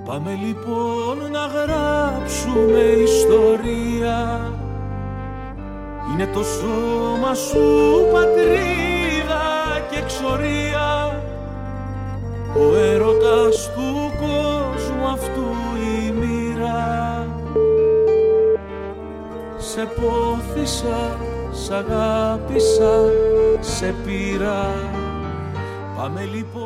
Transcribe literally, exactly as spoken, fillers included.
Πάμε λοιπόν να γράψουμε ιστορία. Είναι το σώμα σου πατρίδα και εξορία, ο έρωτας του κόσμου αυτού η μοίρα. Σε πόθησα, σ' αγάπησα, σε πήρα. Πάμε λοιπόν